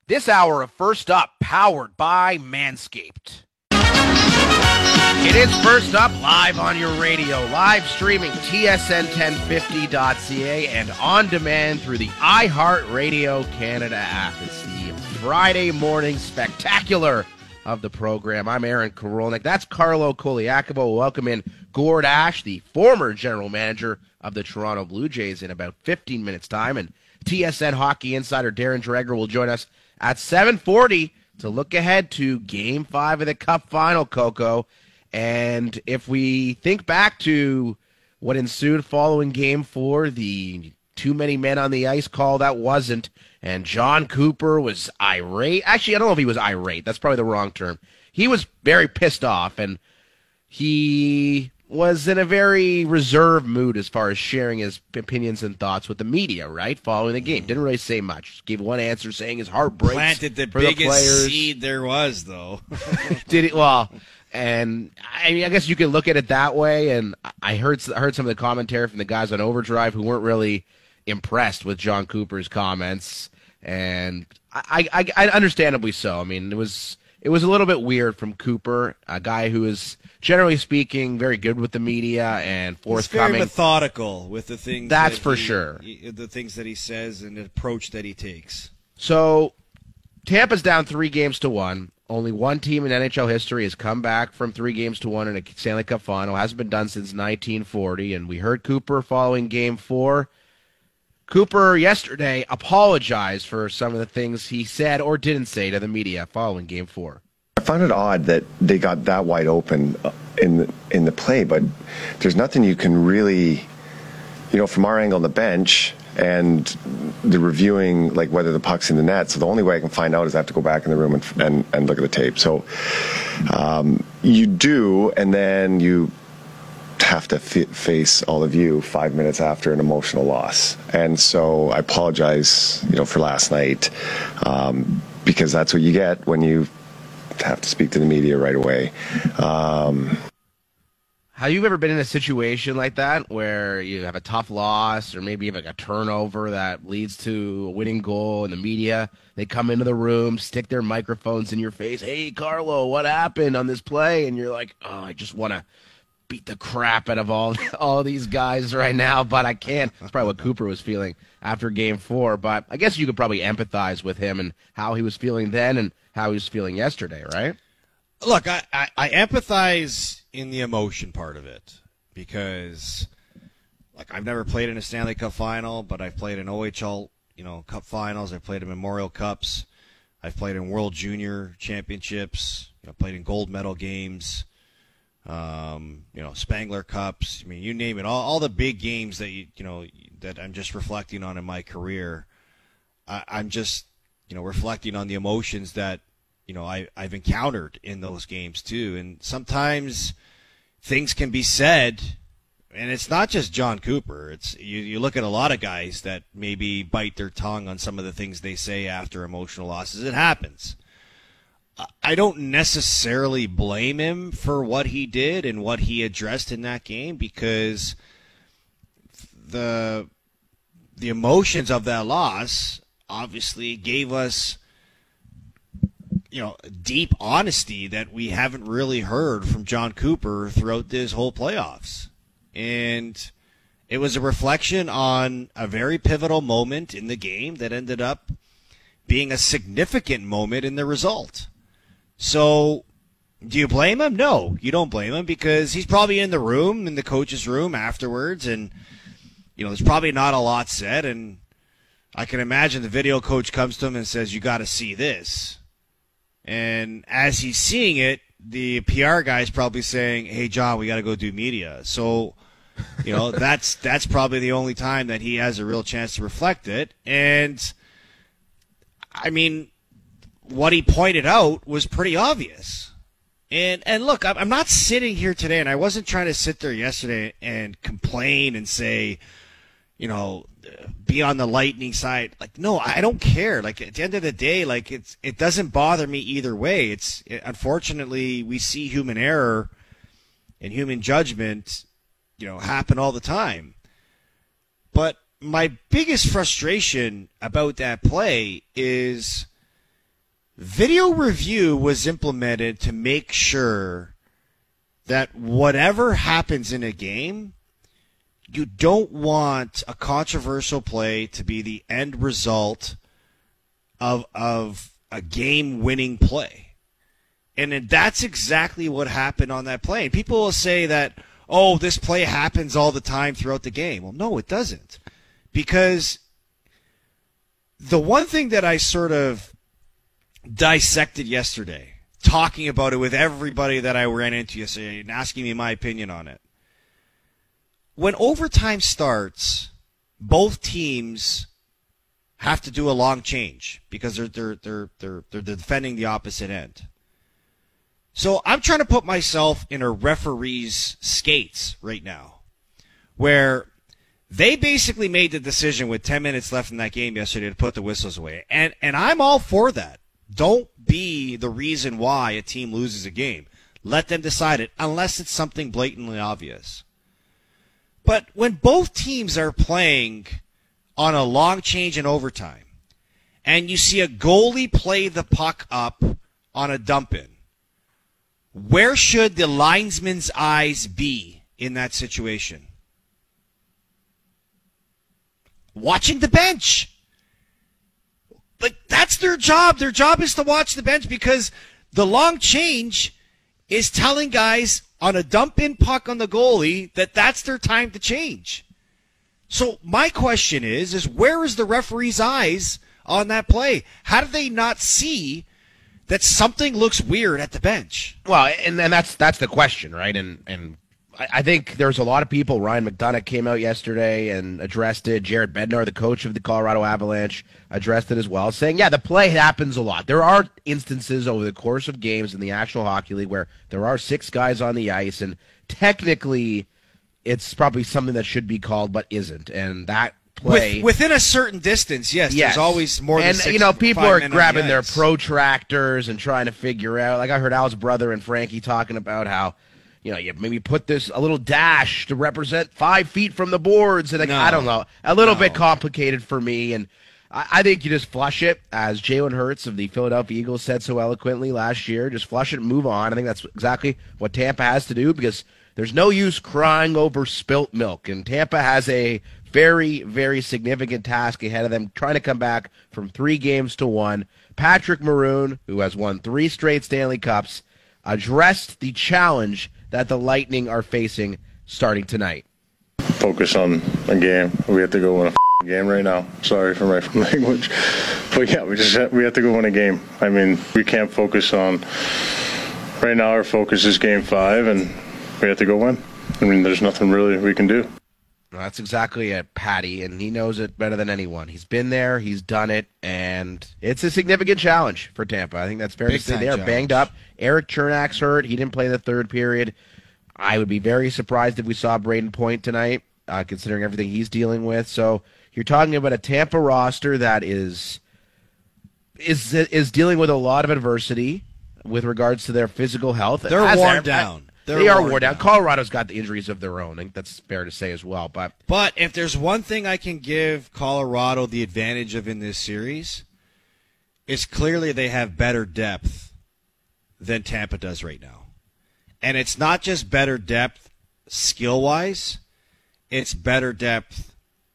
This hour of First Up, powered by Manscaped. It is First Up, live on your radio, live streaming tsn1050.ca and on demand through the iHeartRadio Canada app. It's the Friday morning spectacular of the program. I'm Aaron Korolnik. That's Carlo Koliakovo. Welcome in Gord Ash, the former general manager of the Toronto Blue Jays, in about 15 minutes' time. And TSN hockey insider Darren Dreger will join us at 7:40 to look ahead to Game 5 of the Cup Final, Coco. And if we think back to what ensued following Game 4, the too many men on the ice call that wasn't, and John Cooper was irate. Actually, I don't know if he was irate. That's probably the wrong term. He was very pissed off, and he was in a very reserved mood as far as sharing his opinions and thoughts with the media, right, following the game. Didn't really say much. Just gave one answer saying his heart breaks planted the for biggest the players. seed there was, though. Did it? Well, and I mean, I guess you could look at it that way, and I heard some of the commentary from the guys on Overdrive who weren't really impressed with John Cooper's comments, and I understandably so. I mean, it was a little bit weird from Cooper, a guy who is, generally speaking, very good with the media and forthcoming. He's very methodical with the things. That's for sure. The things that he says and the approach that he takes. So, Tampa's down 3-1. Only one team in NHL history has come back from 3-1 in a Stanley Cup final. It hasn't been done since 1940. And we heard Cooper following Game 4. Cooper yesterday apologized for some of the things he said or didn't say to the media following Game 4. I found it odd that they got that wide open in the play, but there's nothing you can really, from our angle on the bench and the reviewing, like whether the puck's in the net. So the only way I can find out is I have to go back in the room and look at the tape. So you do, and then you have to face all of you 5 minutes after an emotional loss. And so I apologize, for last night, because that's what you get when you have to speak to the media right away. Have you ever been in a situation like that where you have a tough loss or maybe you have like a turnover that leads to a winning goal and the media, they come into the room, stick their microphones in your face, "Hey, Carlo, what happened on this play?" And you're like, "Oh, I just want to beat the crap out of all these guys right now, but I can't." That's probably what Cooper was feeling after Game 4, but I guess you could probably empathize with him and how he was feeling then and how he was feeling yesterday, right? Look, I empathize in the emotion part of it because, I've never played in a Stanley Cup final, but I've played in OHL, Cup finals. I've played in Memorial Cups. I've played in World Junior Championships. Played in gold medal games. Spangler Cups. I mean, you name it. All the big games that that I'm just reflecting on in my career. I'm just reflecting on the emotions that I've encountered in those games too. And sometimes things can be said, and it's not just John Cooper. It's you look at a lot of guys that maybe bite their tongue on some of the things they say after emotional losses. It happens. I don't necessarily blame him for what he did and what he addressed in that game because the emotions of that loss obviously gave us deep honesty that we haven't really heard from John Cooper throughout this whole playoffs. And it was a reflection on a very pivotal moment in the game that ended up being a significant moment in the result. So, do you blame him? No, you don't blame him because he's probably in the room, in the coach's room afterwards, and, there's probably not a lot said, and I can imagine the video coach comes to him and says, "You got to see this." And as he's seeing it, the PR guy's probably saying, "Hey, John, we got to go do media." So, that's probably the only time that he has a real chance to reflect it. And, I mean, what he pointed out was pretty obvious. And look, I'm not sitting here today, and I wasn't trying to sit there yesterday and complain and say, be on the Lightning side. No, I don't care. At the end of the day, it doesn't bother me either way. Unfortunately, we see human error and human judgment, happen all the time. But my biggest frustration about that play is Video review was implemented to make sure that whatever happens in a game, you don't want a controversial play to be the end result of a game-winning play. And that's exactly what happened on that play. People will say that, oh, this play happens all the time throughout the game. Well, no, it doesn't. Because the one thing that I sort of dissected yesterday, talking about it with everybody that I ran into yesterday and asking me my opinion on it. When overtime starts, both teams have to do a long change because they're defending the opposite end. So I'm trying to put myself in a referee's skates right now, where they basically made the decision with 10 minutes left in that game yesterday to put the whistles away. And I'm all for that. Don't be the reason why a team loses a game. Let them decide it, unless it's something blatantly obvious. But when both teams are playing on a long change in overtime, and you see a goalie play the puck up on a dump-in, where should the linesman's eyes be in that situation? Watching the bench. Like, that's their job. Their job is to watch the bench because the long change is telling guys on a dump-in puck on the goalie that that's their time to change. So my question is where is the referee's eyes on that play? How do they not see that something looks weird at the bench? Well, and that's the question, right? And I think there's a lot of people. Ryan McDonough came out yesterday and addressed it. Jared Bednar, the coach of the Colorado Avalanche, addressed it as well, saying, yeah, the play happens a lot. There are instances over the course of games in the National Hockey League where there are 6 guys on the ice, and technically it's probably something that should be called but isn't. And that play... Within a certain distance, yes. There's always more than 6. And, people are grabbing their protractors and trying to figure out... Like I heard Al's brother and Frankie talking about how... you maybe put this a little dash to represent 5 feet from the boards. And I don't know, a little bit complicated for me. And I think you just flush it, as Jalen Hurts of the Philadelphia Eagles said so eloquently last year. Just flush it and move on. I think that's exactly what Tampa has to do because there's no use crying over spilt milk. And Tampa has a very, very significant task ahead of them, trying to come back from 3 games to 1. Patrick Maroon, who has won 3 straight Stanley Cups, addressed the challenge that the Lightning are facing starting tonight. Focus on a game. We have to go win a game right now. Sorry for my language. But yeah, we have to go win a game. I mean, we can't focus on... Right now our focus is game 5, and we have to go win. I mean, there's nothing really we can do. Well, that's exactly it, Patty, and he knows it better than anyone. He's been there, he's done it, and it's a significant challenge for Tampa. I think that's fair to say. They are banged up. Eric Chernak's hurt. He didn't play in the third period. I would be very surprised if we saw Braden Point tonight, considering everything he's dealing with. So you're talking about a Tampa roster that is dealing with a lot of adversity with regards to their physical health. They're worn down. They are worn down. Colorado's got the injuries of their own. I think that's fair to say as well. But if there's one thing I can give Colorado the advantage of in this series, it's clearly they have better depth than Tampa does right now. And it's not just better depth skill-wise. It's better depth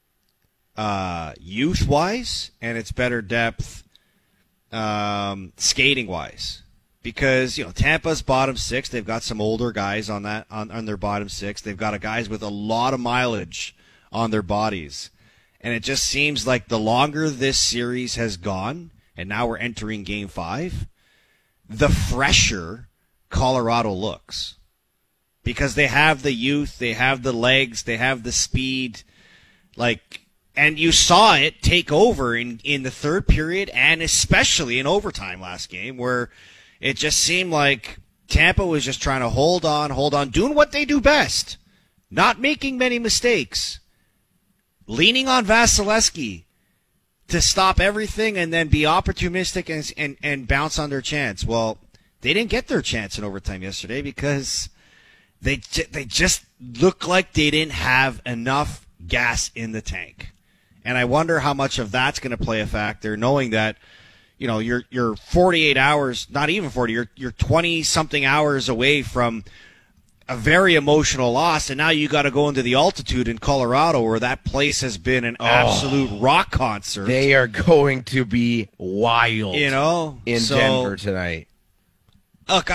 youth-wise, and it's better depth skating-wise. Because, Tampa's bottom 6, they've got some older guys on their bottom 6. They've got guys with a lot of mileage on their bodies. And it just seems like the longer this series has gone, and now we're entering Game 5, the fresher Colorado looks. Because they have the youth, they have the legs, they have the speed. And you saw it take over in the third period and especially in overtime last game where it just seemed like Tampa was just trying to hold on, doing what they do best, not making many mistakes, leaning on Vasilevsky to stop everything and then be opportunistic and bounce on their chance. Well, they didn't get their chance in overtime yesterday because they just looked like they didn't have enough gas in the tank. And I wonder how much of that's going to play a factor, knowing that, you're 48 hours, not even 40, you're 20 something hours away from a very emotional loss, and now you got to go into the altitude in Colorado where that place has been an absolute rock concert. They are going to be wild, in Denver tonight. Look,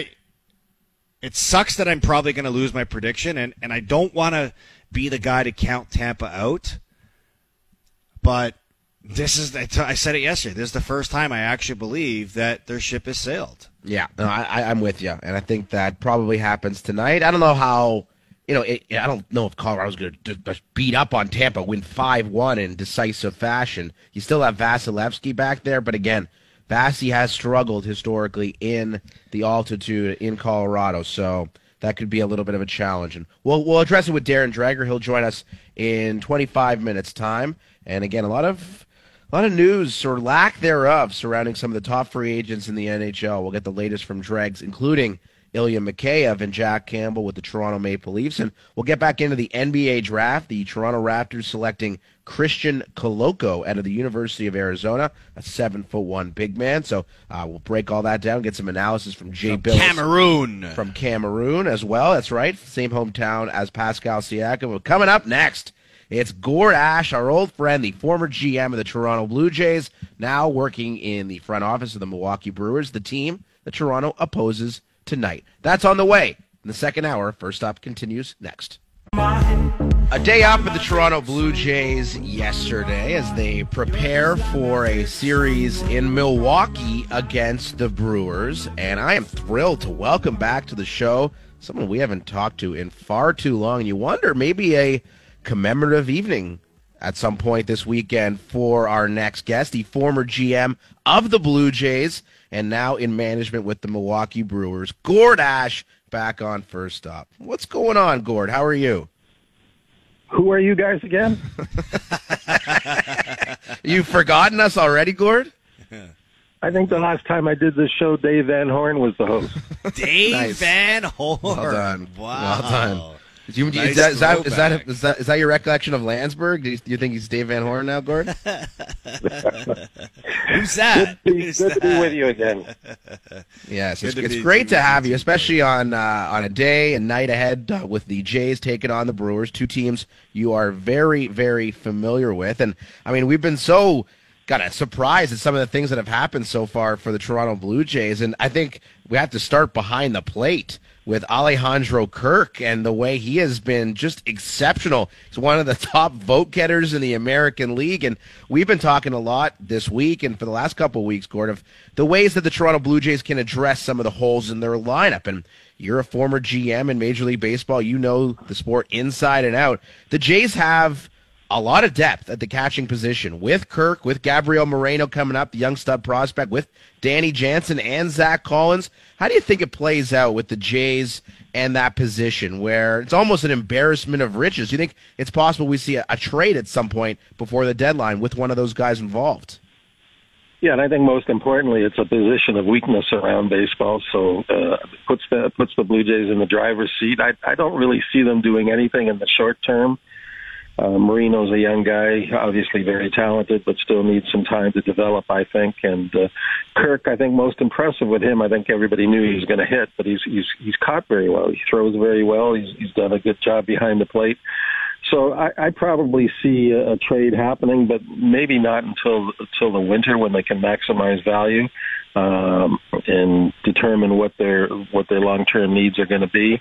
it sucks that I'm probably going to lose my prediction, and I don't want to be the guy to count Tampa out, but I said it yesterday. This is the first time I actually believe that their ship has sailed. Yeah, no, I'm with you, and I think that probably happens tonight. I don't know how, I don't know if Colorado's going to beat up on Tampa, win 5-1 in decisive fashion. You still have Vasilevsky back there, but again, Vasi has struggled historically in the altitude in Colorado, so that could be a little bit of a challenge. And we'll address it with Darren Dreger. He'll join us in 25 minutes' time. And again, a lot of news or lack thereof surrounding some of the top free agents in the NHL. We'll get the latest from Dregs, including Ilya Mikheyev and Jack Campbell with the Toronto Maple Leafs. And we'll get back into the NBA draft, the Toronto Raptors selecting Christian Koloko out of the University of Arizona, a 7'1" big man. So we'll break all that down, get some analysis from Jay Billis. From Cameroon as well. That's right. Same hometown as Pascal Siakam. Well, coming up next, it's Gord Ash, our old friend, the former GM of the Toronto Blue Jays, now working in the front office of the Milwaukee Brewers, the team that Toronto opposes tonight. That's on the way in the second hour. First Up continues next. A day off for the Toronto Blue Jays yesterday as they prepare for a series in Milwaukee against the Brewers. And I am thrilled to welcome back to the show someone we haven't talked to in far too long. You wonder, maybe a commemorative evening at some point this weekend for our next guest, the former GM of the Blue Jays and now in management with the Milwaukee Brewers, Gord Ash, back on First Up. What's going on, Gord? How are you? Who are you guys again? You've forgotten us already, Gord? I think the last time I did this show, Dave Van Horn was the host. Dave Van Horn. Well done. Wow. Well done. Is that your recollection of Landsberg? Do you think he's Dave Van Horn now, Gord? Who's that? Good to be with you again. Yes, it's great to have you, especially on a day and night ahead with the Jays taking on the Brewers, two teams you are very, very familiar with. And, I mean, we've been so surprised at some of the things that have happened so far for the Toronto Blue Jays, and I think we have to start behind the plate with Alejandro Kirk and the way he has been just exceptional. He's one of the top vote getters in the American League, and we've been talking a lot this week and for the last couple of weeks, Gord, of the ways that the Toronto Blue Jays can address some of the holes in their lineup. And you're a former GM in Major League Baseball. You know the sport inside and out. The Jays have a lot of depth at the catching position with Kirk, with Gabriel Moreno coming up, the young stud prospect, with Danny Jansen and Zach Collins. How do you think it plays out with the Jays and that position where it's almost an embarrassment of riches? Do you think it's possible we see a trade at some point before the deadline with one of those guys involved? Yeah, and I think most importantly, it's a position of weakness around baseball, so puts the Blue Jays in the driver's seat. I don't really see them doing anything in the short term. Marino's a young guy, obviously very talented, but still needs some time to develop, I think. And Kirk, I think most impressive with him, I think everybody knew he was going to hit, but he's caught very well. He throws very well. He's done a good job behind the plate. So I probably see a trade happening, but maybe not until the winter when they can maximize value and determine what their long-term needs are going to be.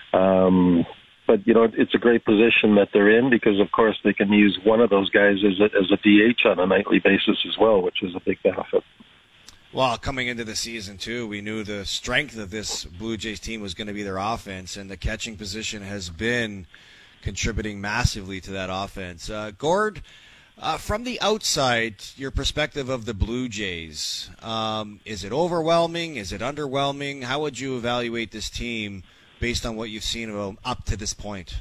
But, it's a great position that they're in because, of course, they can use one of those guys as a DH on a nightly basis as well, which is a big benefit. Well, coming into the season, too, we knew the strength of this Blue Jays team was going to be their offense, and the catching position has been contributing massively to that offense. Gord, from the outside, your perspective of the Blue Jays, is it overwhelming? Is it underwhelming? How would you evaluate this team based on what you've seen of them up to this point?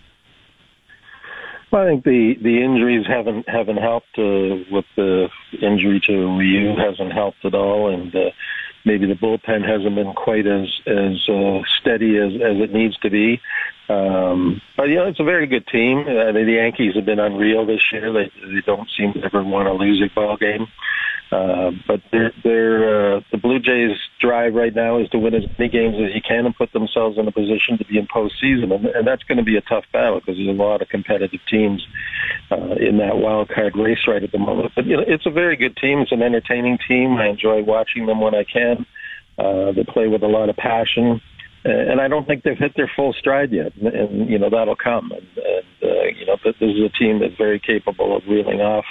Well, I think the injuries haven't helped. With the injury to Ryu hasn't helped at all, and maybe the bullpen hasn't been quite as steady as it needs to be. But it's a very good team. The Yankees have been unreal this year. They don't seem to ever want to lose a ball game. But the Blue Jays' drive right now is to win as many games as you can and put themselves in a position to be in postseason, and that's going to be a tough battle because there's a lot of competitive teams in that wild card race right at the moment. But it's a very good team. It's an entertaining team. I enjoy watching them when I can. They play with a lot of passion. And I don't think they've hit their full stride yet, and that'll come. And this is a team that's very capable of reeling off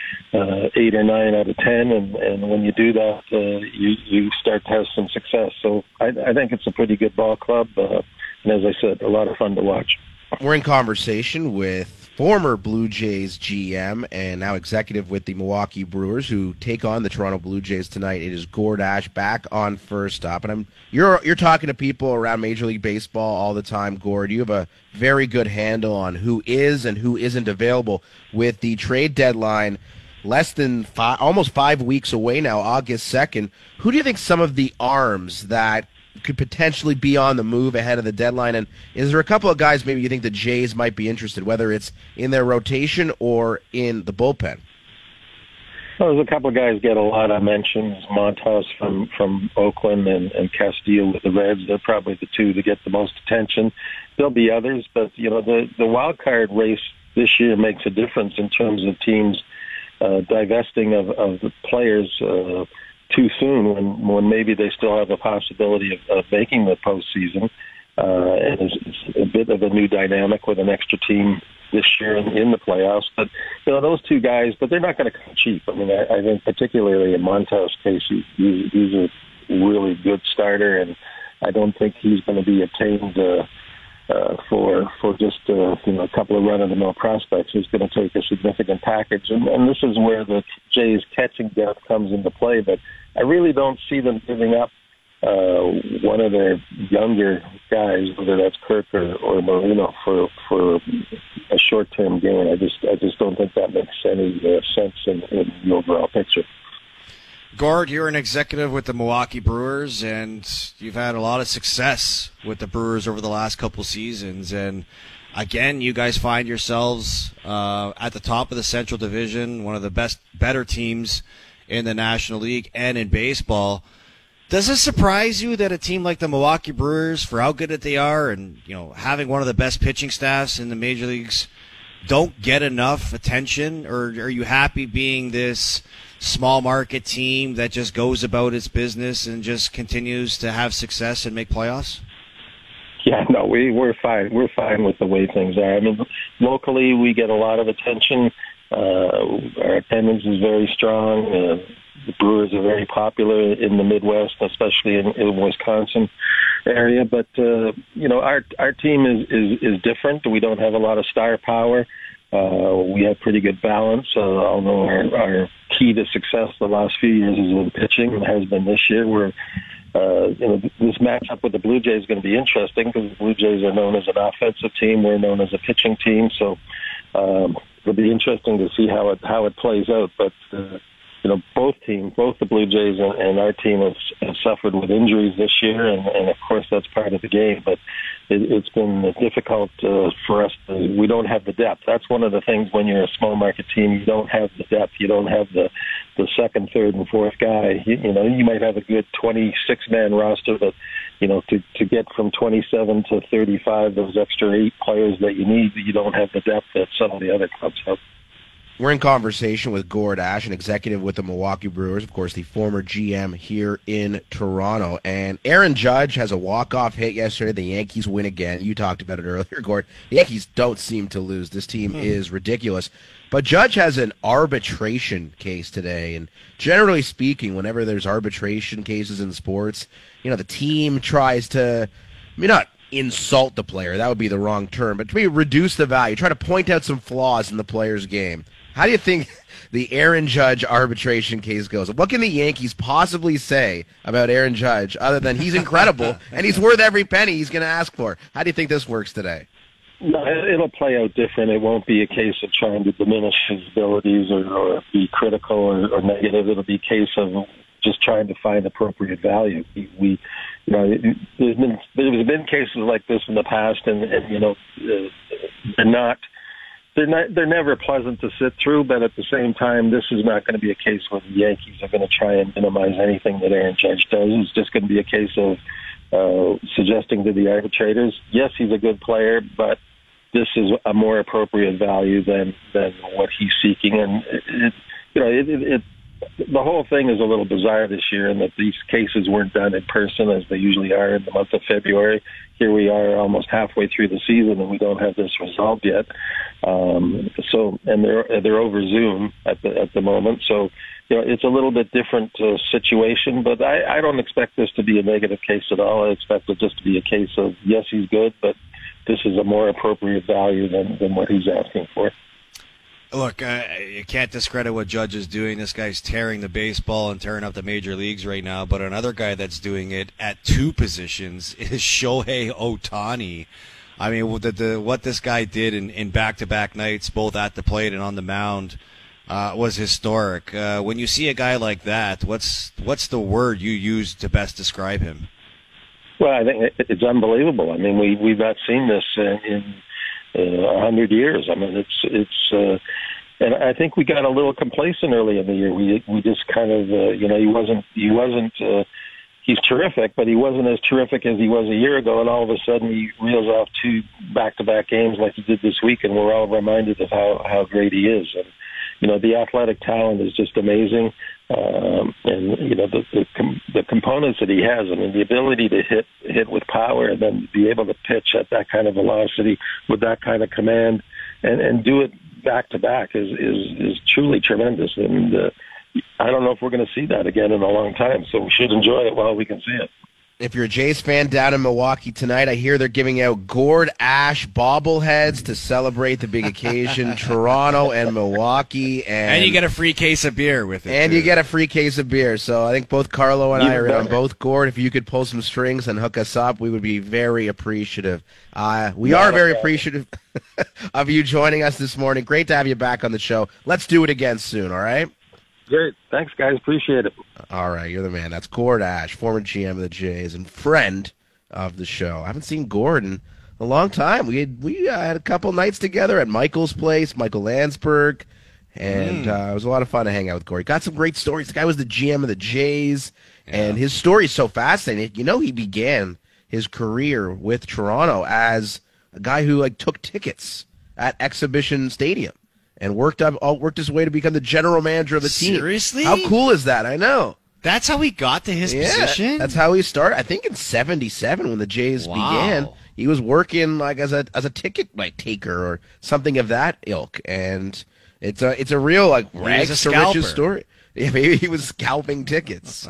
8 or 9 out of 10, and when you do that, you start to have some success. So I think it's a pretty good ball club, and as I said, a lot of fun to watch. We're in conversation with former Blue Jays GM and now executive with the Milwaukee Brewers, who take on the Toronto Blue Jays tonight. It is Gord Ash back on First Up, and you're talking to people around Major League Baseball all the time, Gord. You have a very good handle on who is and who isn't available with the trade deadline less than almost 5 weeks away now, August 2nd. Who do you think some of the arms that could potentially be on the move ahead of the deadline? And is there a couple of guys maybe you think the Jays might be interested, whether it's in their rotation or in the bullpen? Well, there's a couple of guys get a lot of mentions. Montas from Oakland and Castillo with the Reds. They're probably the two that get the most attention. There'll be others, but the wild card race this year makes a difference in terms of teams divesting of the players too soon when maybe they still have a possibility of making the postseason. And it's a bit of a new dynamic with an extra team this year in the playoffs. But, those two guys, but they're not going to come cheap. I mean, I think particularly in Montas' case, he's a really good starter, and I don't think he's going to be obtained for just a couple of run-of-the-mill prospects. He's going to take a significant package, and this is where the Jays' catching depth comes into play. But I really don't see them giving up one of their younger guys, whether that's Kirk or Marino, for a short-term gain. I just don't think that makes any sense in the overall picture. Gord, you're an executive with the Milwaukee Brewers, and you've had a lot of success with the Brewers over the last couple seasons. And again, you guys find yourselves at the top of the Central Division, one of the better teams in the National League and in baseball. Does it surprise you that a team like the Milwaukee Brewers, for how good they are, and having one of the best pitching staffs in the major leagues, don't get enough attention? Or are you happy being this small market team that just goes about its business and just continues to have success and make playoffs? Yeah, no, we're fine. We're fine with the way things are. I mean, locally we get a lot of attention. Our attendance is very strong. The Brewers are very popular in the Midwest, especially in Wisconsin area. But our team is different. We don't have a lot of star power. We have pretty good balance. Although our key to success the last few years is in pitching, and has been this year. This matchup with the Blue Jays is going to be interesting because the Blue Jays are known as an offensive team. We're known as a pitching team. So it'll be interesting to see how it plays out. But both teams, both the Blue Jays and our team have suffered with injuries this year, and of course that's part of the game. But it's been difficult for us. We don't have the depth. That's one of the things when you're a small market team. You don't have the depth. You don't have the second, third, and fourth guy. You might have a good 26-man roster, but to get from 27 to 35, those extra 8 players that you need, you don't have the depth that some of the other clubs have. We're in conversation with Gord Ash, an executive with the Milwaukee Brewers, of course, the former GM here in Toronto. And Aaron Judge has a walk-off hit yesterday. The Yankees win again. You talked about it earlier, Gord. The Yankees don't seem to lose. This team is ridiculous. But Judge has an arbitration case today. And generally speaking, whenever there's arbitration cases in sports, the team tries to, not insult the player. That would be the wrong term. But to maybe reduce the value, try to point out some flaws in the player's game. How do you think the Aaron Judge arbitration case goes? What can the Yankees possibly say about Aaron Judge other than he's incredible and he's worth every penny he's going to ask for? How do you think this works today? No, it'll play out different. It won't be a case of trying to diminish his abilities or be critical or negative. It'll be a case of just trying to find appropriate value. There's been cases like this in the past, and they're not they're never pleasant to sit through, but at the same time, this is not going to be a case where the Yankees are going to try and minimize anything that Aaron Judge does. It's just going to be a case of suggesting to the arbitrators, yes, he's a good player, but this is a more appropriate value than what he's seeking. And the whole thing is a little bizarre this year in that these cases weren't done in person as they usually are in the month of February. Here we are almost halfway through the season and we don't have this resolved yet. And they're over Zoom at the moment. So, it's a little bit different situation, but I don't expect this to be a negative case at all. I expect it just to be a case of, yes, he's good, but this is a more appropriate value than what he's asking for. Look, you can't discredit what Judge is doing. This guy's tearing the baseball and tearing up the major leagues right now. But another guy that's doing it at two positions is Shohei Ohtani. I mean, what this guy did in back-to-back nights, both at the plate and on the mound, was historic. When you see a guy like that, what's the word you use to best describe him? Well, I think it's unbelievable. I mean, we've not seen this in 100 years. I mean, it's and I think we got a little complacent early in the year. We just kind of, he wasn't. He's terrific, but he wasn't as terrific as he was a year ago. And all of a sudden, he reels off two back-to-back games like he did this week, and we're all reminded of how great he is. And the athletic talent is just amazing. And the components that he has, I mean, the ability to hit with power and then be able to pitch at that kind of velocity with that kind of command and do it back to back is truly tremendous. And I don't know if we're going to see that again in a long time. So we should enjoy it while we can see it. If you're a Jays fan down in Milwaukee tonight, I hear they're giving out Gord Ash bobbleheads to celebrate the big occasion, Toronto and Milwaukee. And you get a free case of beer with it. And too. you get a free case of beer. So I think both Carlo and I are in on both. Gord, if you could pull some strings and hook us up, we would be very appreciative. We are very appreciative of you joining us this morning. Great to have you back on the show. Let's do it again soon, all right? Great. Thanks, guys. Appreciate it. All right, you're the man. That's Gord Ash, former GM of the Jays and friend of the show. I haven't seen Gord in a long time. We had a couple nights together at Michael's place, Michael Landsberg, and it was a lot of fun to hang out with Gord. Got some great stories. The guy was the GM of the Jays, and his story is so fascinating. He began his career with Toronto as a guy who took tickets at Exhibition Stadium. And worked his way to become the general manager of the team. Seriously? How cool is that? I know. That's how he got to his position? That's how he started. I think in '77 when the Jays began, he was working as a ticket taker or something of that ilk. And it's a real rags to riches story. Yeah, maybe he was scalping tickets.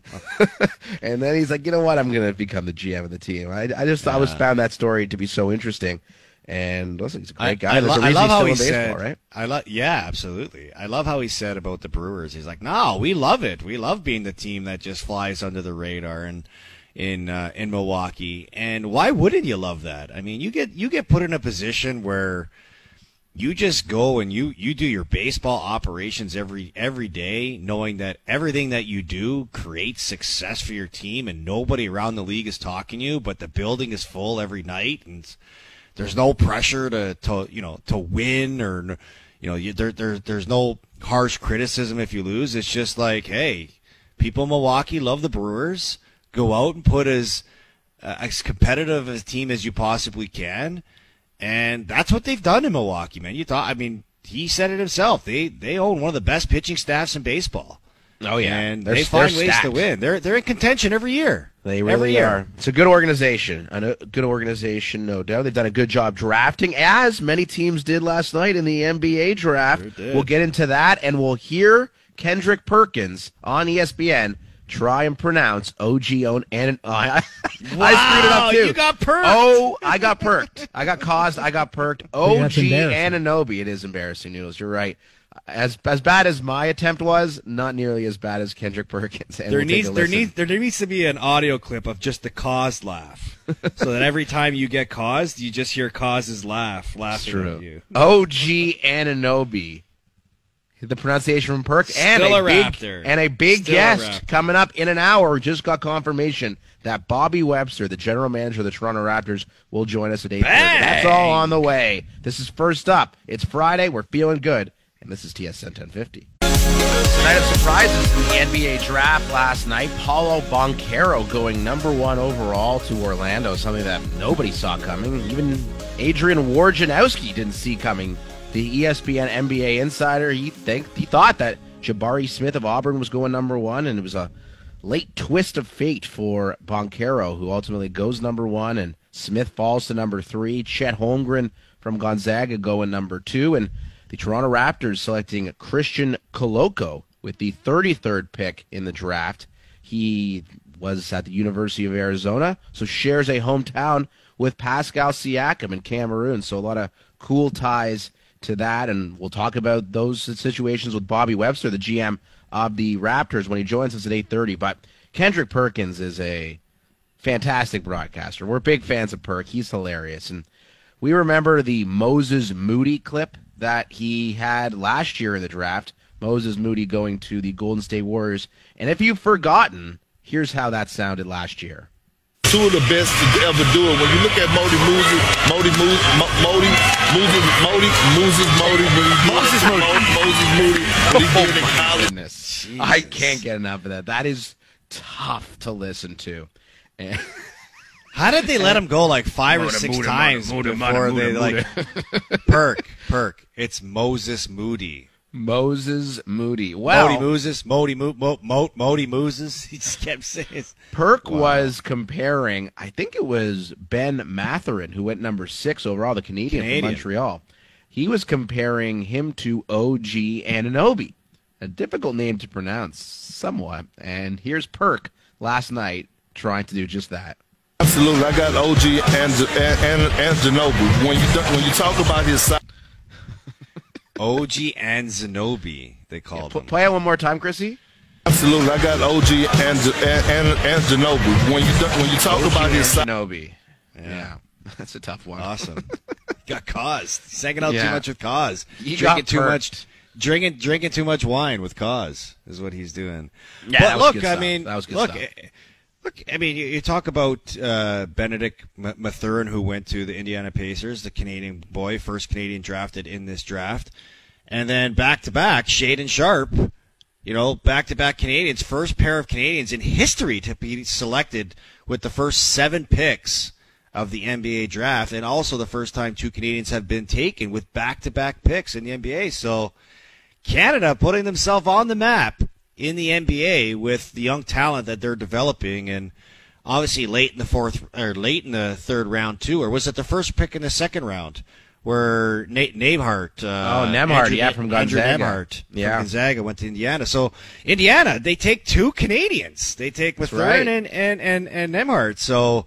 And then he's like, you know what? I'm going to become the GM of the team. I always found that story to be so interesting. And listen, he's a great guy. I love how he said, right? Yeah, absolutely. I love how he said about the Brewers. He's like, no, we love it. We love being the team that just flies under the radar in Milwaukee. And why wouldn't you love that? I mean, you get put in a position where you just go and you do your baseball operations every day, knowing that everything that you do creates success for your team, and nobody around the league is talking to you, but the building is full every night, and there's no pressure to win, or there's no harsh criticism if you lose. It's just like, hey, people in Milwaukee love the Brewers. Go out and put as competitive a team as you possibly can, and that's what they've done in Milwaukee, man. He said it himself. They own one of the best pitching staffs in baseball. Oh yeah, and they find ways to win. They're in contention every year. They really are. It's a good organization. No doubt. They've done a good job drafting, as many teams did last night in the NBA draft. We'll get into that, and we'll hear Kendrick Perkins on ESPN try and pronounce OG and I screwed it up too. You got perked. Oh, I got perked. I got caused. I got perked. OG Anunoby. It is embarrassing, Noodles. You're right. As bad as my attempt was, not nearly as bad as Kendrick Perkins. And there needs to be an audio clip of just the caused laugh, so that every time you get caused, you just hear Caus's laughing at you. OG Anunoby. the pronunciation from Perk, and Still a a big Raptor. and a big Still a guest Raptor. coming up in an hour. Just got confirmation that Bobby Webster, the general manager of the Toronto Raptors, will join us at 8:30. That's all on the way. This is First Up. It's Friday. We're feeling good, and this is TSN 1050. Night of surprises in the NBA draft last night. Paulo Banchero going number 1 overall to Orlando, something that nobody saw coming. Even Adrian Wojnarowski didn't see coming. The ESPN NBA insider, he thought that Jabari Smith of Auburn was going number 1, and it was a late twist of fate for Banchero, who ultimately goes number 1, and Smith falls to number 3. Chet Holmgren from Gonzaga going number 2, and the Toronto Raptors selecting Christian Koloko with the 33rd pick in the draft. He was at the University of Arizona, so shares a hometown with Pascal Siakam in Cameroon. So a lot of cool ties to that, and we'll talk about those situations with Bobby Webster, the GM of the Raptors, when he joins us at 8:30. But Kendrick Perkins is a fantastic broadcaster. We're big fans of Perk. He's hilarious. And we remember the Moses Moody clip that he had last year in the draft. Moses Moody going to the Golden State Warriors. And if you've forgotten, here's how that sounded last year. Two of the best to ever do it. When you look at Moses Moody, when he did it in college. Goodness. I can't get enough of that. That is tough to listen to. And How did they let him go like 5 or 6 times before they like Perk? It's Moses Moody. Moses Moody. Well, Modi Moses. He just kept saying it. Perk was comparing, I think it was Ben Mathurin, who went number 6 overall, the Canadian from Montreal. He was comparing him to OG Anunoby, a difficult name to pronounce somewhat. And here's Perk last night trying to do just that. Absolutely, I got OG and Ginobili. When you talk about his size. OG and Zenobi, they called him. Play it one more time, Chrissy. Absolutely, I got OG and Ginobili. When you talk about his size. Ginobili. Yeah. That's a tough one. Awesome. Got caused. He's hanging out too much with cause. He Drinking got too perked. much. Drinking too much wine with cause is what he's doing. Yeah, but that was look, good I stuff. mean, That was good look, stuff. look. I mean, you talk about Benedict Mathurin, who went to the Indiana Pacers, the Canadian boy, first Canadian drafted in this draft, and then back to back, Shaedon Sharpe. Back to back Canadians, first pair of Canadians in history to be selected with the first 7 picks of the NBA draft, and also the first time 2 Canadians have been taken with back-to-back picks in the NBA. So Canada putting themselves on the map in the NBA with the young talent that they're developing, and obviously late in the 3rd round too, or was it the first pick in the 2nd round where Nembhard? Nembhard, from Gonzaga. Andrew Nembhard from Gonzaga went to Indiana. So Indiana, they take 2 Canadians. They take Mathurin and Nembhard. So.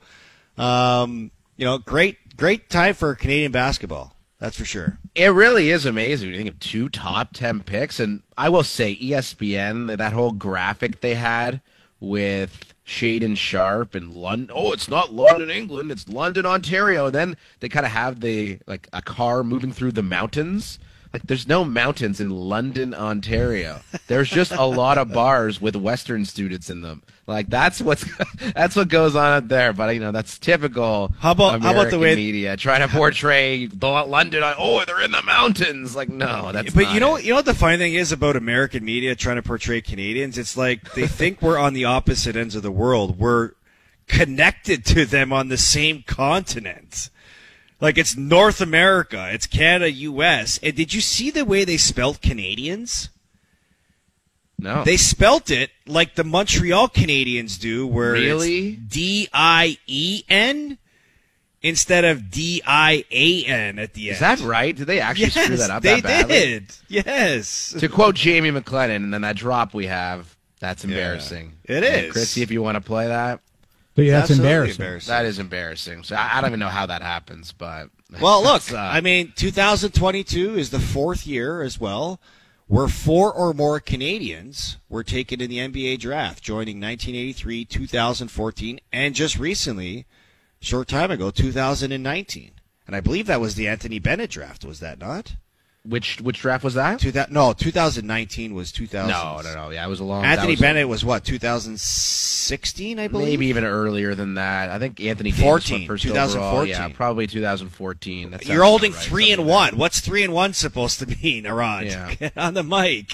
Great time for Canadian basketball. That's for sure. It really is amazing. You think of 2 top 10 picks, and I will say ESPN, that whole graphic they had with Shaedon Sharpe and London. Oh, it's not London, England. It's London, Ontario. And then they kind of have a car moving through the mountains. Like, there's no mountains in London, Ontario. There's just a lot of bars with Western students in them. Like, that's what goes on up there. But that's typical. How about the way media trying to portray London? Oh, they're in the mountains. Like, no, that's. But not you know it. what the funny thing is about American media trying to portray Canadians? It's like they think we're on the opposite ends of the world. We're connected to them on the same continent. Like, it's North America, it's Canada, U.S. And did you see the way they spelled Canadians? No. They spelt it like the Montreal Canadiens do, where really? It's D-I-E-N instead of D-I-A-N at the end. Is that right? Did they actually screw that up that badly? They did. Yes. To quote Jamie McLennan, and then that drop we have, that's embarrassing. It is. Chrissy, if you want to play that. But yeah, that's embarrassing. That is embarrassing. So I don't even know how that happens, but. Well, look, 2022 is the 4th year as well, where 4 or more Canadians were taken in the NBA draft, joining 1983, 2014, and just recently, short time ago, 2019. And I believe that was the Anthony Bennett draft, was that not? Which draft was that? 2019 was 2000. No. Yeah, it was a long. Anthony Bennett was what, 2016, I believe. Maybe even earlier than that. I think Anthony Davis 14, first 2014. overall. Yeah, probably 2014. You're holding right, 3 and 1. What's 3 and 1 supposed to mean, Arad? Yeah. Get on the mic.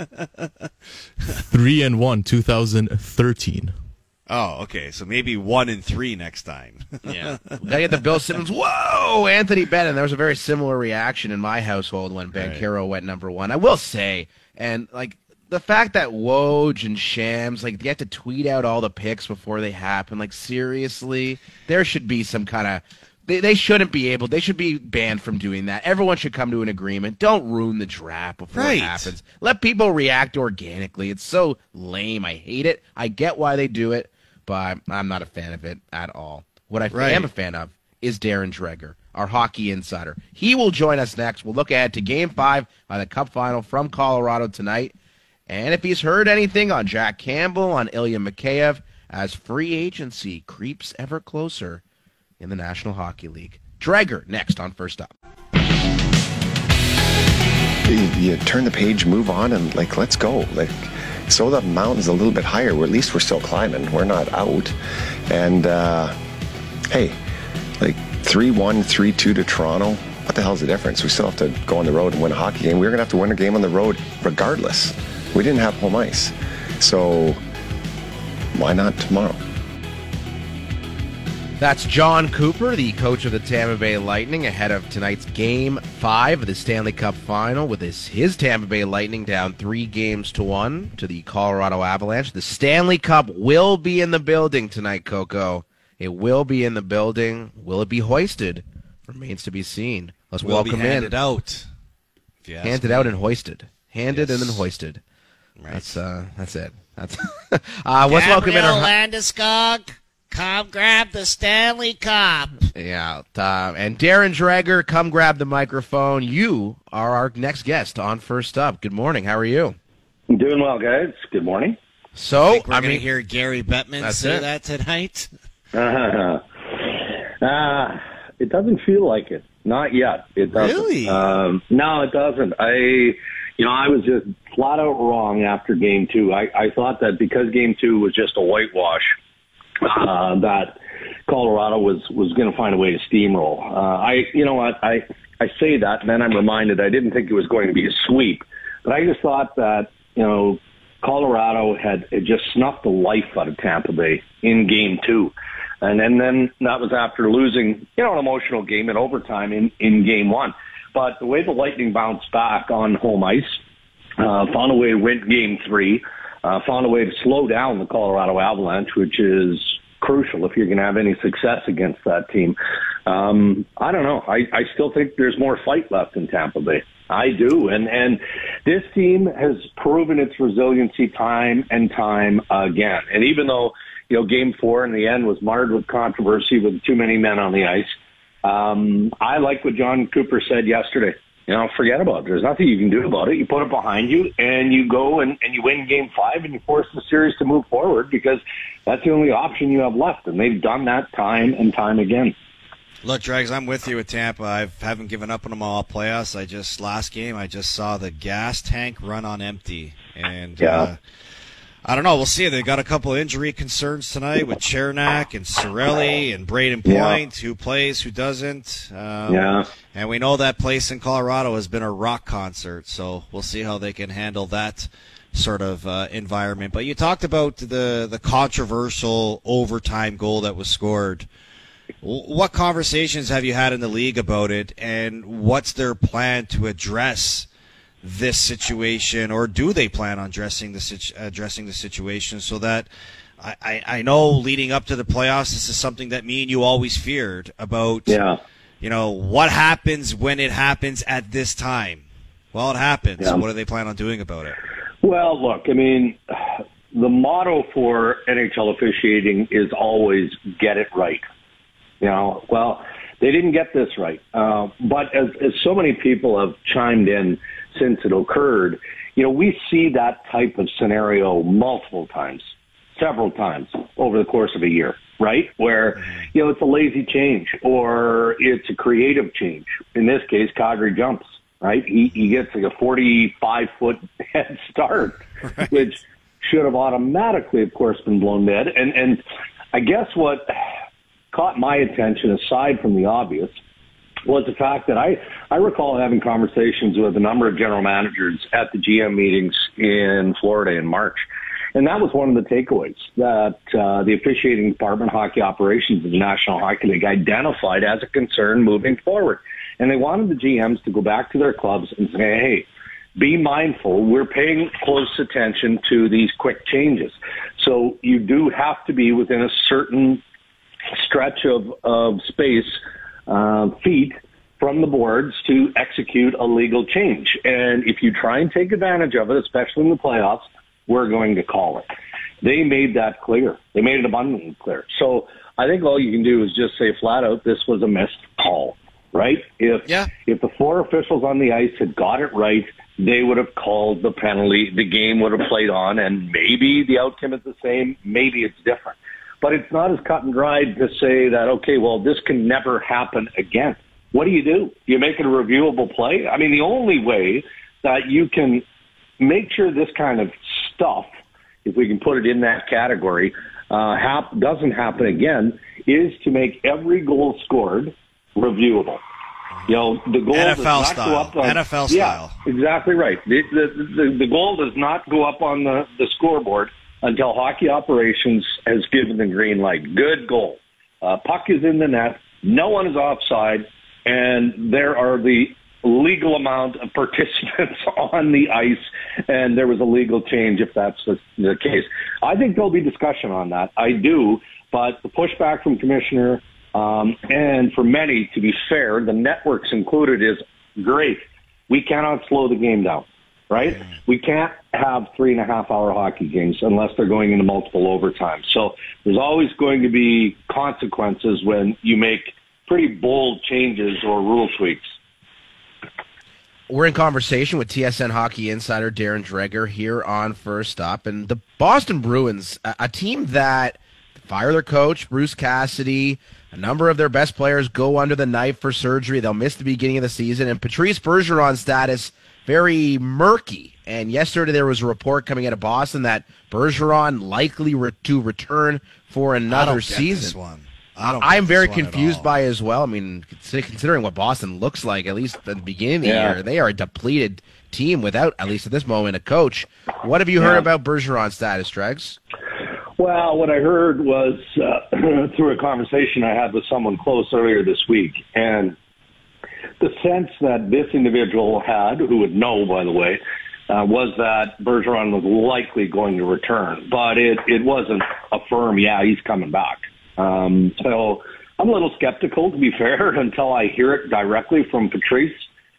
3 and 1, 2013. Oh, okay. So maybe 1 and 3 next time. Yeah. They had the Bill Simmons. Whoa, Anthony Bennett. There was a very similar reaction in my household when Banchero went number 1. I will say, and like the fact that Woj and Shams, like, they have to tweet out all the picks before they happen. Like, seriously, there should be some kind of. They shouldn't be able. They should be banned from doing that. Everyone should come to an agreement. Don't ruin the draft before it happens. Let people react organically. It's so lame. I hate it. I get why they do it. But I'm not a fan of it at all. What I am a fan of is Darren Dreger, our hockey insider. He will join us next. We'll look ahead to Game 5 by the Cup Final from Colorado tonight. And if he's heard anything on Jack Campbell, on Ilya Mikheyev, as free agency creeps ever closer in the National Hockey League. Dreger next on First Up. You turn the page, move on, and, like, let's go. Like, so the mountain's a little bit higher. At least we're still climbing. We're not out. And, hey, like 3-1, 3-2 to Toronto, what the hell's the difference? We still have to go on the road and win a hockey game. We're going to have to win a game on the road regardless. We didn't have home ice. So why not tomorrow? That's John Cooper, the coach of the Tampa Bay Lightning, ahead of tonight's Game 5 of the Stanley Cup Final, with his Tampa Bay Lightning down 3-1 to the Colorado Avalanche. The Stanley Cup will be in the building tonight, Coco. It will be in the building. Will it be hoisted? Remains to be seen. Let's welcome in. Handed out. Handed out and hoisted. Handed and then hoisted. Right. That's it. Let's welcome in our Landeskog. Come grab the Stanley Cup. Yeah, and Darren Dreger, come grab the microphone. You are our next guest on First Up. Good morning. How are you? I'm doing well, guys. Good morning. So, we're going to hear Gary Bettman say that tonight. It doesn't feel like it. Not yet. It doesn't. Really? No, it doesn't. I was just flat out wrong after Game 2. I thought that because Game 2 was just a whitewash, that Colorado was going to find a way to steamroll. I say that, and then I'm reminded I didn't think it was going to be a sweep, but I just thought that, Colorado had just snuffed the life out of Tampa Bay in Game 2. And then that was after losing, an emotional game in overtime in Game 1. But the way the Lightning bounced back on home ice, found a way to win Game 3, found a way to slow down the Colorado Avalanche, which is crucial if you're going to have any success against that team. I don't know. I still think there's more fight left in Tampa Bay. I do. And this team has proven its resiliency time and time again. And even though, Game 4 in the end was marred with controversy with too many men on the ice, I like what John Cooper said yesterday. Forget about it. There's nothing you can do about it. You put it behind you, and you go and you win Game 5, and you force the series to move forward because that's the only option you have left. And they've done that time and time again. Look, Dregs, I'm with you with Tampa. I haven't given up on them all playoffs. Last game, I just saw the gas tank run on empty. And I don't know. We'll see. They got a couple of injury concerns tonight with Chernak and Cirelli and Braden Point, who plays, who doesn't. And we know that place in Colorado has been a rock concert, so we'll see how they can handle that sort of environment. But you talked about the controversial overtime goal that was scored. What conversations have you had in the league about it, and what's their plan to address this situation, or do they plan on addressing the situation so that I know leading up to the playoffs, this is something that me and you always feared about, what happens when it happens at this time? Well, it happens. Yeah. What do they plan on doing about it? Well, look, the motto for NHL officiating is always get it right. Well, they didn't get this right. But as so many people have chimed in since it occurred, we see that type of scenario multiple times, several times over the course of a year, right? Where, it's a lazy change or it's a creative change. In this case, Kadri jumps. right? He gets like a 45-foot head start, right, which should have automatically, of course, been blown dead. And I guess what caught my attention, aside from the obvious, was the fact that I recall having conversations with a number of general managers at the GM meetings in Florida in March. And that was one of the takeaways that the officiating department, hockey operations of the National Hockey League, identified as a concern moving forward. And they wanted the GMs to go back to their clubs and say, hey, be mindful. We're paying close attention to these quick changes. So you do have to be within a certain stretch of space, feet from the boards to execute a legal change. And if you try and take advantage of it, especially in the playoffs, we're going to call it. They made that clear. They made it abundantly clear. So I think all you can do is just say flat out, this was a missed call, right? If the 4 officials on the ice had got it right, they would have called the penalty. The game would have played on, and maybe the outcome is the same. Maybe it's different. But it's not as cut and dried to say that, okay, well, this can never happen again. What do? You make it a reviewable play? I mean, the only way that you can make sure this kind of stuff, if we can put it in that category, doesn't happen again, is to make every goal scored reviewable. You know, the goal does not go up on NFL style. Yeah, exactly right. The goal does not go up on the scoreboard until hockey operations has given the green light. Good goal. Puck is in the net. No one is offside, and there are the legal amount of participants on the ice, and there was a legal change if that's the case. I think there'll be discussion on that. I do, but the pushback from Commissioner and for many, to be fair, the networks included, is great. We cannot slow the game down, right? We can't have 3.5-hour hockey games unless they're going into multiple overtime. So there's always going to be consequences when you make pretty bold changes or rule tweaks. We're in conversation with TSN hockey insider Darren Dreger here on First Up. And the Boston Bruins, a team that fire their coach, Bruce Cassidy, a number of their best players go under the knife for surgery. They'll miss the beginning of the season. And Patrice Bergeron's status, very murky. And yesterday there was a report coming out of Boston that Bergeron likely to return for another season. I'm very confused by it as well. I mean, considering what Boston looks like, at least at the beginning of the year, they are a depleted team without, at least at this moment, a coach. What have you heard about Bergeron's status, Dregs? Well, what I heard was through a conversation I had with someone close earlier this week, and the sense that this individual had, who would know, by the way, was that Bergeron was likely going to return. But it wasn't a firm, he's coming back. So I'm a little skeptical, to be fair, until I hear it directly from Patrice.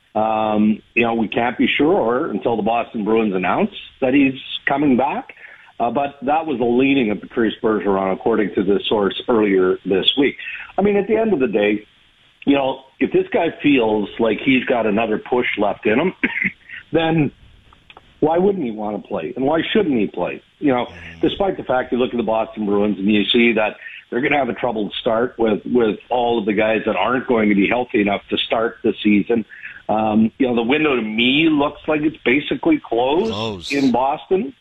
We can't be sure until the Boston Bruins announce that he's coming back. But that was the leaning of Patrice Bergeron, according to the source earlier this week. I mean, at the end of the day, if this guy feels like he's got another push left in him, then why wouldn't he want to play? And why shouldn't he play? Despite the fact you look at the Boston Bruins and you see that they're going to have a troubled start with all of the guys that aren't going to be healthy enough to start the season. The window to me looks like it's basically closed. In Boston,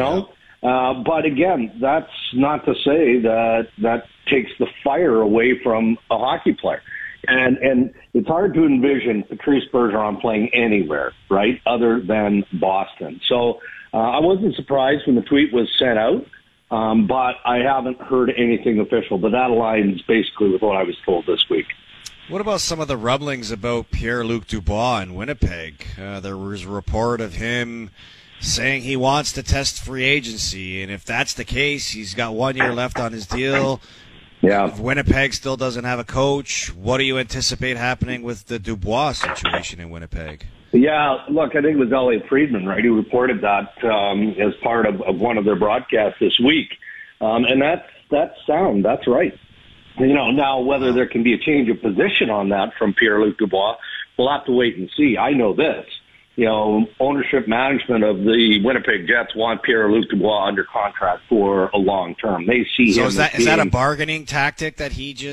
But again, that's not to say that takes the fire away from a hockey player. And it's hard to envision Patrice Bergeron playing anywhere, right, other than Boston. So I wasn't surprised when the tweet was sent out, but I haven't heard anything official. But that aligns basically with what I was told this week. What about some of the rumblings about Pierre-Luc Dubois in Winnipeg? There was a report of him saying he wants to test free agency, and if that's the case, he's got 1 year left on his deal. Yeah. If Winnipeg still doesn't have a coach, what do you anticipate happening with the Dubois situation in Winnipeg? Yeah, look, I think it was Elliot Friedman, right, who reported that as part of one of their broadcasts this week. And that's sound. That's right. Now whether there can be a change of position on that from Pierre-Luc Dubois, we'll have to wait and see. I know this. Ownership management of the Winnipeg Jets want Pierre-Luc Dubois under contract for a long term. They see him. So is that a bargaining tactic that he just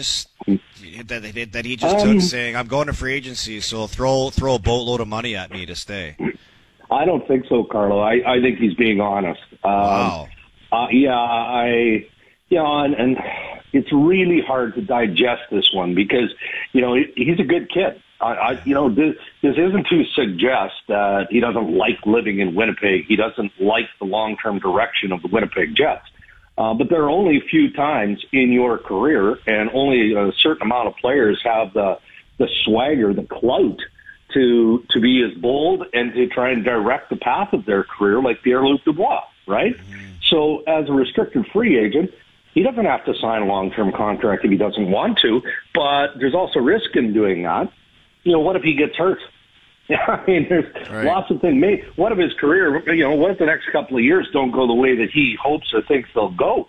that he just took, saying, "I'm going to free agency, so throw a boatload of money at me to stay"? I don't think so, Carlo. I think he's being honest. Wow. And it's really hard to digest this one because, he's a good kid. This isn't to suggest that he doesn't like living in Winnipeg. He doesn't like the long-term direction of the Winnipeg Jets. But there are only a few times in your career, and only a certain amount of players have the swagger, the clout to be as bold and to try and direct the path of their career like Pierre-Luc Dubois, right? So as a restricted free agent, he doesn't have to sign a long-term contract if he doesn't want to, but there's also risk in doing that. What if he gets hurt? There's lots of things. What if his career, what if the next couple of years don't go the way that he hopes or thinks they'll go?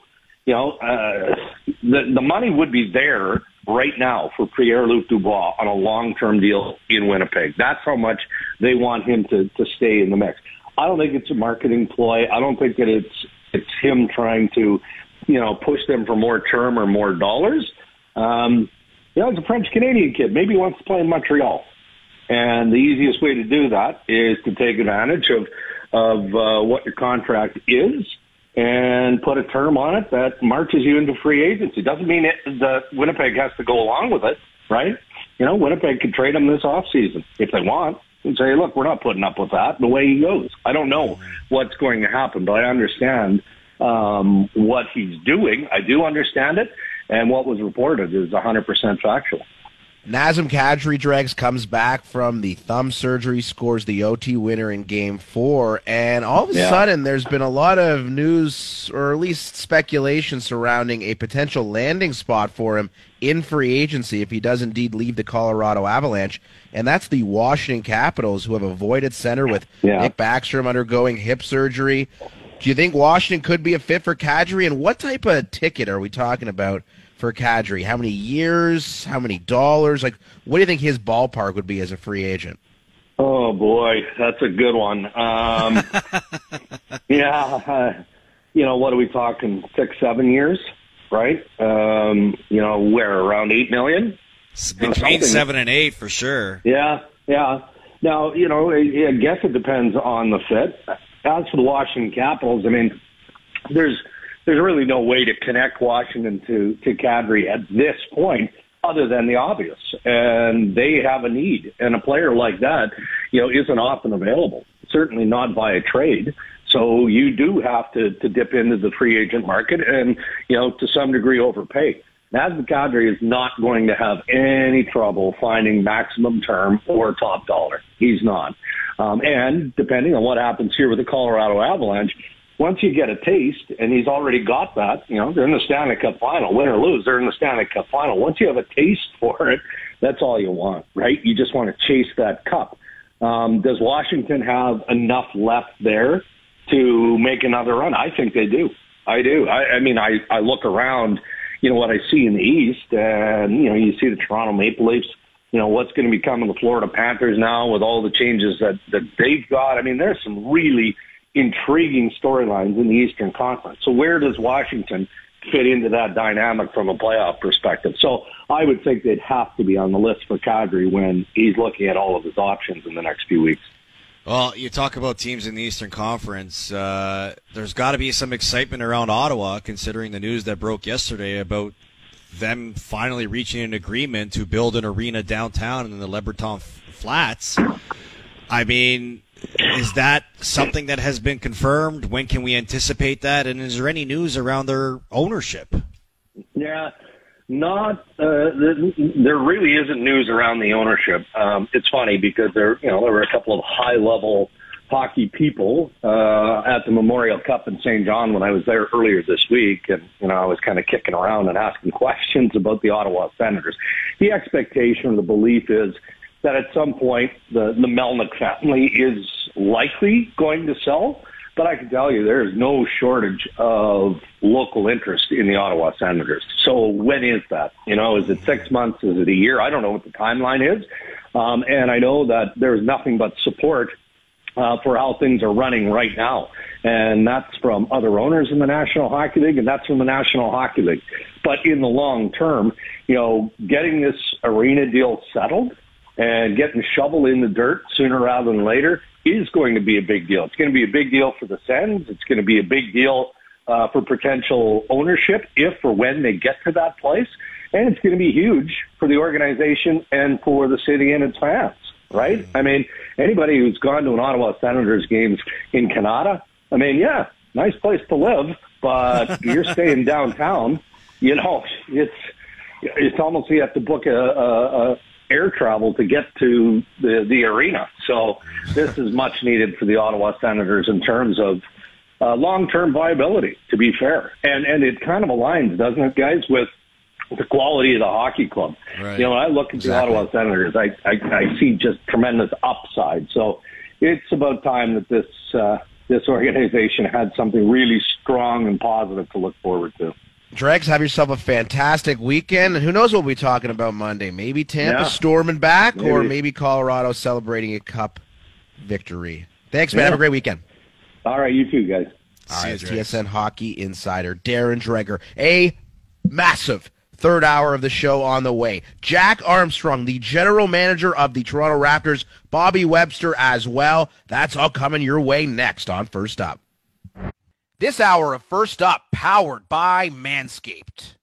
The money would be there right now for Pierre-Luc Dubois on a long-term deal in Winnipeg. That's how much they want him to stay in the mix. I don't think it's a marketing ploy. I don't think that it's him trying to, push them for more term or more dollars. He's a French-Canadian kid. Maybe he wants to play in Montreal. And the easiest way to do that is to take advantage of what your contract is and put a term on it that marches you into free agency. Doesn't mean that Winnipeg has to go along with it, right? Winnipeg could trade him this offseason if they want and say, look, we're not putting up with that. The way he goes. I don't know what's going to happen, but I understand what he's doing. I do understand it. And what was reported is 100% factual. Nazem Kadri, Dregs, comes back from the thumb surgery, scores the OT winner in Game 4, and all of a sudden there's been a lot of news, or at least speculation, surrounding a potential landing spot for him in free agency if he does indeed leave the Colorado Avalanche, and that's the Washington Capitals, who have avoided center with Nick Backstrom undergoing hip surgery. Do you think Washington could be a fit for Kadri, and what type of ticket are we talking about for Kadri? How many years? How many dollars? What do you think his ballpark would be as a free agent? Oh, boy, that's a good one. What are we talking, 6-7 years, right? Where, around $8 million? Between 7 and 8, for sure. Yeah. Now, I guess it depends on the fit. As for the Washington Capitals, there's really no way to connect Washington to Kadri at this point other than the obvious. And they have a need. And a player like that, isn't often available, certainly not via trade. So you do have to dip into the free agent market and, to some degree overpay. Nazem Kadri is not going to have any trouble finding maximum term or top dollar. He's not. And depending on what happens here with the Colorado Avalanche, once you get a taste, and he's already got that, they're in the Stanley Cup final, win or lose, they're in the Stanley Cup final. Once you have a taste for it, that's all you want, right? You just want to chase that cup. Does Washington have enough left there to make another run? I think they do. I do. I look around, what I see in the East, and, you see the Toronto Maple Leafs, what's going to become of the Florida Panthers now with all the changes that they've got. There's some really intriguing storylines in the Eastern Conference. So where does Washington fit into that dynamic from a playoff perspective? So I would think they'd have to be on the list for Kadri when he's looking at all of his options in the next few weeks. Well, you talk about teams in the Eastern Conference. There's got to be some excitement around Ottawa, considering the news that broke yesterday about them finally reaching an agreement to build an arena downtown in the Le Breton Flats. Is that something that has been confirmed? When can we anticipate that? And is there any news around their ownership? Yeah, there really isn't news around the ownership. It's funny because there were a couple of high-level hockey people at the Memorial Cup in St. John when I was there earlier this week, and I was kind of kicking around and asking questions about the Ottawa Senators. The expectation, the belief is that at some point the Melnyk family is likely going to sell, but I can tell you there is no shortage of local interest in the Ottawa Senators. So when is that? Is it 6 months? Is it a year? I don't know what the timeline is. And I know that there's nothing but support for how things are running right now. And that's from other owners in the National Hockey League, and that's from the National Hockey League. But in the long term, getting this arena deal settled and getting shovel in the dirt sooner rather than later is going to be a big deal. It's going to be a big deal for the Sens. It's going to be a big deal for potential ownership if or when they get to that place. And it's going to be huge for the organization and for the city and its fans, right? I mean, anybody who's gone to an Ottawa Senators games in Canada, I mean, yeah, nice place to live, but you're staying downtown. It's almost you have to book a air travel to get to the arena. So this is much needed for the Ottawa Senators in terms of long-term viability, to be fair. And it kind of aligns, doesn't it, guys, with the quality of the hockey club. Right. When I look at the Ottawa Senators, I see just tremendous upside. So it's about time that this organization had something really strong and positive to look forward to. Dregs, have yourself a fantastic weekend. And who knows what we'll be talking about Monday. Maybe Tampa storming back, or maybe Colorado celebrating a cup victory. Thanks, man. Have a great weekend. All right, you too, guys. All right, TSN Hockey Insider Darren Dreger. A massive third hour of the show on the way. Jack Armstrong, the general manager of the Toronto Raptors, Bobby Webster as well. That's all coming your way next on First Up. This hour of First Up, powered by Manscaped.